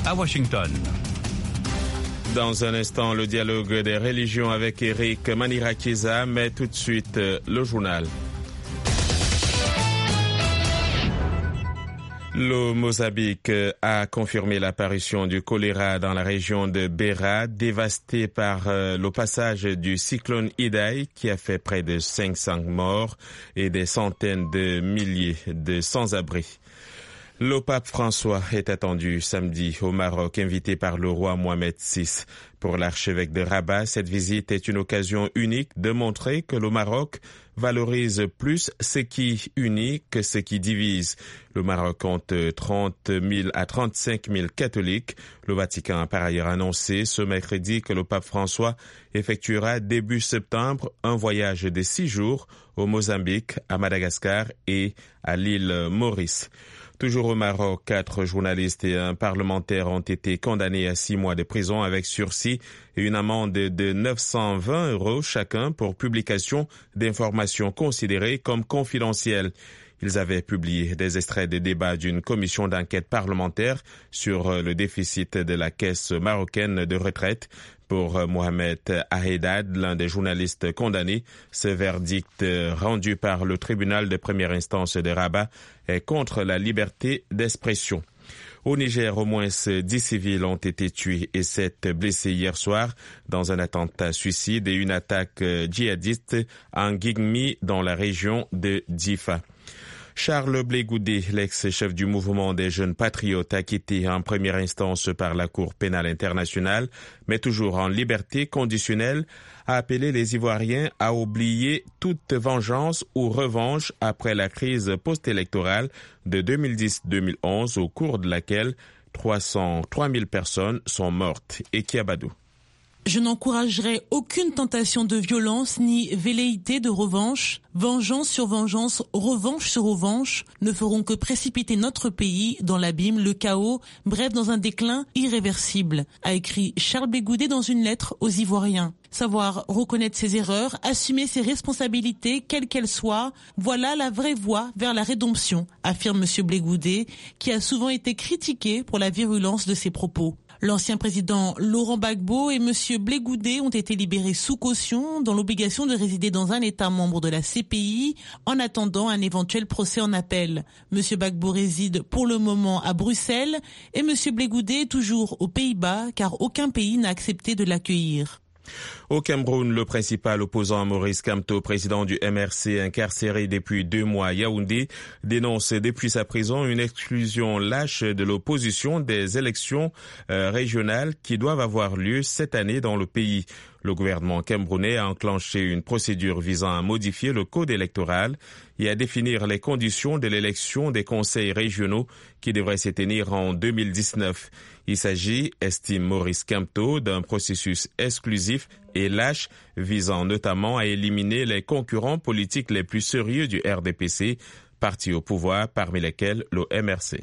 à Washington. Dans un instant, le dialogue des religions avec Eric Manirakiza, mais tout de suite, le journal. Le Mozambique a confirmé l'apparition du choléra dans la région de Beira, dévastée par le passage du cyclone Idai qui a fait près de 500 morts et des centaines de milliers de sans-abri. Le pape François est attendu samedi au Maroc, invité par le roi Mohamed VI. Pour l'archevêque de Rabat, cette visite est une occasion unique de montrer que le Maroc valorise plus ce qui unit que ce qui divise. Le Maroc compte 30 000 à 35 000 catholiques. Le Vatican a par ailleurs annoncé ce mercredi que le pape François effectuera début septembre un voyage de 6 jours au Mozambique, à Madagascar et à l'île Maurice. Toujours au Maroc, 4 journalistes et un parlementaire ont été condamnés à 6 mois de prison avec sursis et une amende de 920 € chacun pour publication d'informations considérées comme confidentielles. Ils avaient publié des extraits de débats d'une commission d'enquête parlementaire sur le déficit de la caisse marocaine de retraite. Pour Mohamed Ahedad, l'un des journalistes condamnés, ce verdict rendu par le tribunal de première instance de Rabat est contre la liberté d'expression. Au Niger, au moins 10 civils ont été tués et 7 blessés hier soir dans un attentat suicide et une attaque djihadiste en Guigmi dans la région de Difa. Charles Blé Goudé, l'ex-chef du mouvement des jeunes patriotes, acquitté en première instance par la Cour pénale internationale, mais toujours en liberté conditionnelle, a appelé les Ivoiriens à oublier toute vengeance ou revanche après la crise post-électorale de 2010-2011 au cours de laquelle 303 000 personnes sont mortes. Et Kiabadou. Je n'encouragerai aucune tentation de violence ni velléité de revanche. Vengeance sur vengeance, revanche sur revanche ne feront que précipiter notre pays dans l'abîme, le chaos, bref dans un déclin irréversible, a écrit Charles Blé Goudé dans une lettre aux Ivoiriens. Savoir reconnaître ses erreurs, assumer ses responsabilités, quelles qu'elles soient, voilà la vraie voie vers la rédemption, affirme M. Blé Goudé, qui a souvent été critiqué pour la virulence de ses propos. L'ancien président Laurent Gbagbo et M. Blé Goudé ont été libérés sous caution dans l'obligation de résider dans un État membre de la CPI en attendant un éventuel procès en appel. M. Gbagbo réside pour le moment à Bruxelles et M. Blé Goudé est toujours aux Pays-Bas car aucun pays n'a accepté de l'accueillir. Au Cameroun, le principal opposant Maurice Kamto, président du MRC incarcéré depuis 2 mois à Yaoundé, dénonce depuis sa prison une exclusion lâche de l'opposition des élections régionales qui doivent avoir lieu cette année dans le pays. Le gouvernement camerounais a enclenché une procédure visant à modifier le code électoral et à définir les conditions de l'élection des conseils régionaux qui devraient se tenir en 2019. Il s'agit, estime Maurice Kamto, d'un processus exclusif et lâche visant notamment à éliminer les concurrents politiques les plus sérieux du RDPC, parti au pouvoir parmi lesquels le MRC.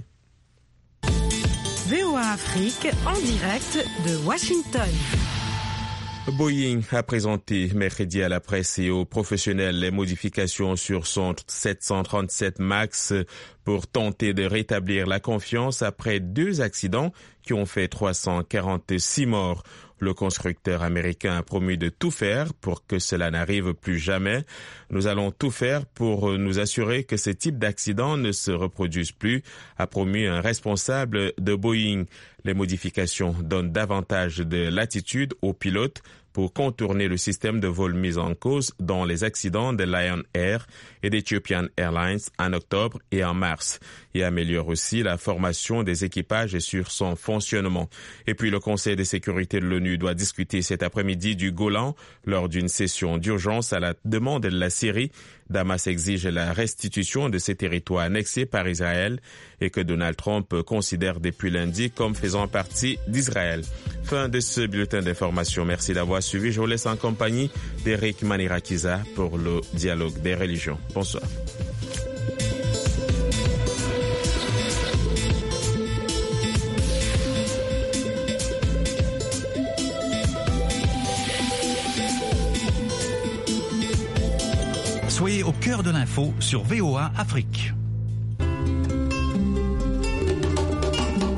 VOA Afrique en direct de Washington. Boeing a présenté mercredi à la presse et aux professionnels les modifications sur son 737 MAX pour tenter de rétablir la confiance après 2 accidents qui ont fait 346 morts. Le constructeur américain a promis de tout faire pour que cela n'arrive plus jamais. Nous allons tout faire pour nous assurer que ce type d'accident ne se reproduise plus, a promis un responsable de Boeing. Les modifications donnent davantage de latitude aux pilotes pour contourner le système de vol mis en cause dans les accidents de Lion Air et d'Ethiopian Airlines en octobre et en mars, et améliore aussi la formation des équipages sur son fonctionnement. Et puis le Conseil de sécurité de l'ONU doit discuter cet après-midi du Golan lors d'une session d'urgence à la demande de la Syrie. Damas exige la restitution de ces territoires annexés par Israël et que Donald Trump considère depuis lundi comme faisant partie d'Israël. Fin de ce bulletin d'information. Merci d'avoir suivi. Je vous laisse en compagnie d'Eric Manirakiza pour le dialogue des religions. Bonsoir. Soyez au cœur de l'info sur VOA Afrique.